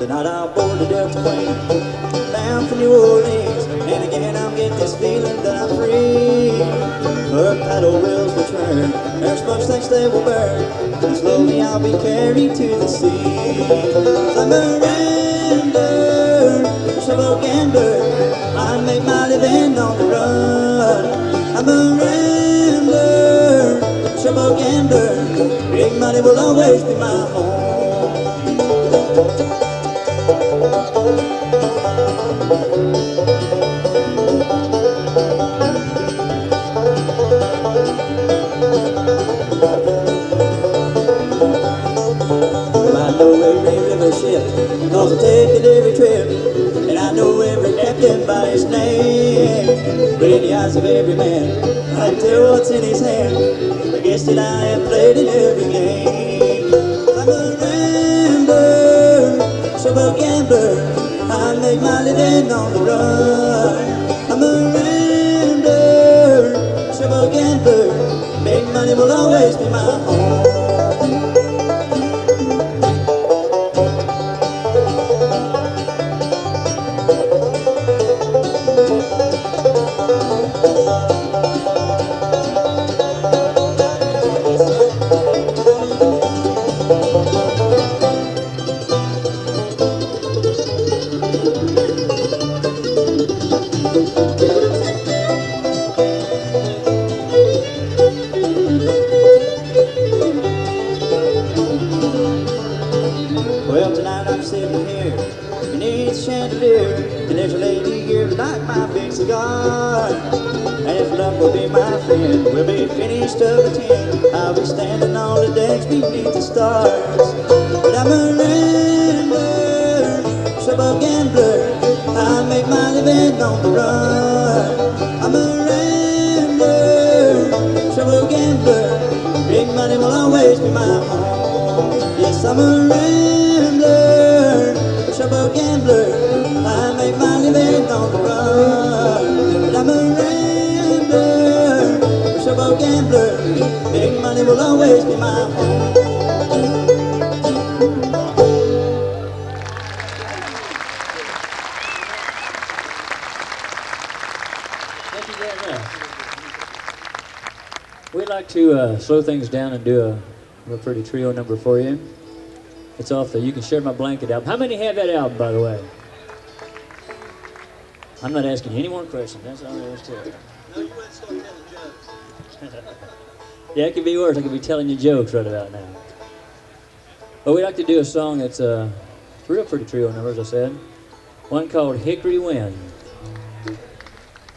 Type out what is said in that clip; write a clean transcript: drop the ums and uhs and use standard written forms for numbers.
Tonight I'll board the Delta plane, bound for New Orleans, and again I'll get this feeling that I'm free. Her paddle wheels will turn, their smoke stacks they will burn, and slowly I'll be carried to the sea. I'm a rambler, showboat gambler, I make my living on the run. I'm a rambler, showboat gambler, big money will always be my home. I know every river ship, cause I take it every trip, and I know every captain by his name. But in the eyes of every man, I can tell what's in his hand. I guess that I have played in every game. I'm a rambler, showboat gambler, I make my living on the run. I'm a rambler, showboat gambler, big money will always be my home. Well, tonight I'm sitting here beneath the chandelier, and there's a lady here to light my big cigar. And if luck will be my friend, we'll be finished up at 10. I'll be standing on the decks beneath the stars. But I'm a rambler, showboat gambler, I make my living on the run. I'm a rambler, showboat gambler, big money will always be my home. Yes, I'm a rambler, showboat gambler, I make my living on the run. But I'm a rambler, showboat gambler, big money will always be my home. Thank you very much. We'd like to slow things down and do a real pretty trio number for you. It's off the You Can Share My Blanket album. How many have that album, by the way? I'm not asking you any more questions. That's all there is to it. No, you wouldn't start telling jokes. Yeah, it could be worse. I could be telling you jokes right about now. But we'd like to do a song that's a real pretty trio number, as I said. One called Hickory Wind.